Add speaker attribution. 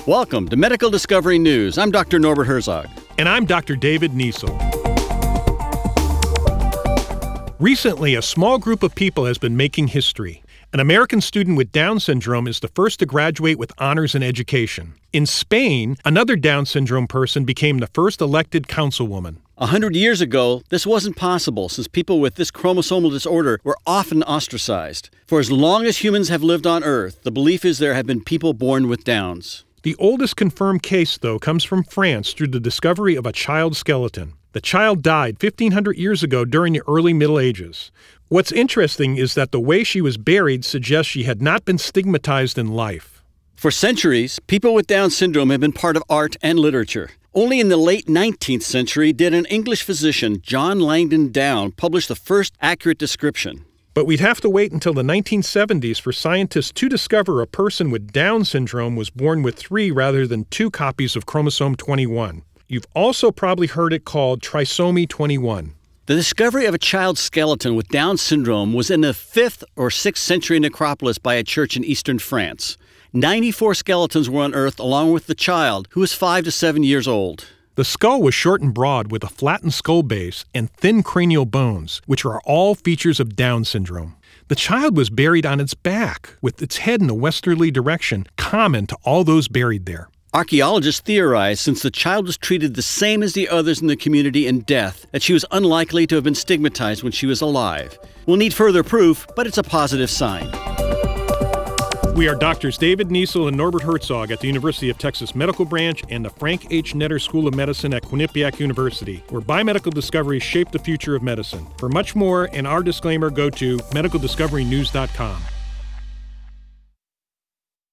Speaker 1: Welcome to Medical Discovery News. I'm Dr. Norbert Herzog.
Speaker 2: And I'm Dr. David Niesel. Recently, a small group of people has been making history. An American student with Down syndrome is the first to graduate with honors in education. In Spain, another Down syndrome person became the first elected councilwoman.
Speaker 1: 100 years ago, this wasn't possible since people with this chromosomal disorder were often ostracized. For as long as humans have lived on Earth, the belief is there have been people born with Downs.
Speaker 2: The oldest confirmed case, though, comes from France through the discovery of a child skeleton. The child died 1,500 years ago during the early Middle Ages. What's interesting is that the way she was buried suggests she had not been stigmatized in life.
Speaker 1: For centuries, people with Down syndrome have been part of art and literature. Only in the late 19th century did an English physician, John Langdon Down, publish the first accurate description.
Speaker 2: But we'd have to wait until the 1970s for scientists to discover a person with Down syndrome was born with 3 rather than 2 copies of chromosome 21. You've also probably heard it called trisomy 21.
Speaker 1: The discovery of a child's skeleton with Down syndrome was in the 5th or 6th century necropolis by a church in eastern France. 94 skeletons were unearthed along with the child, who was 5 to 7 years old.
Speaker 2: The skull was short and broad with a flattened skull base and thin cranial bones, which are all features of Down syndrome. The child was buried on its back, with its head in a westerly direction, common to all those buried there.
Speaker 1: Archaeologists theorize, since the child was treated the same as the others in the community in death, that she was unlikely to have been stigmatized when she was alive. We'll need further proof, but it's a positive sign.
Speaker 2: We are Doctors David Niesel and Norbert Herzog at the University of Texas Medical Branch and the Frank H. Netter School of Medicine at Quinnipiac University, where biomedical discoveries shape the future of medicine. For much more and our disclaimer, go to medicaldiscoverynews.com.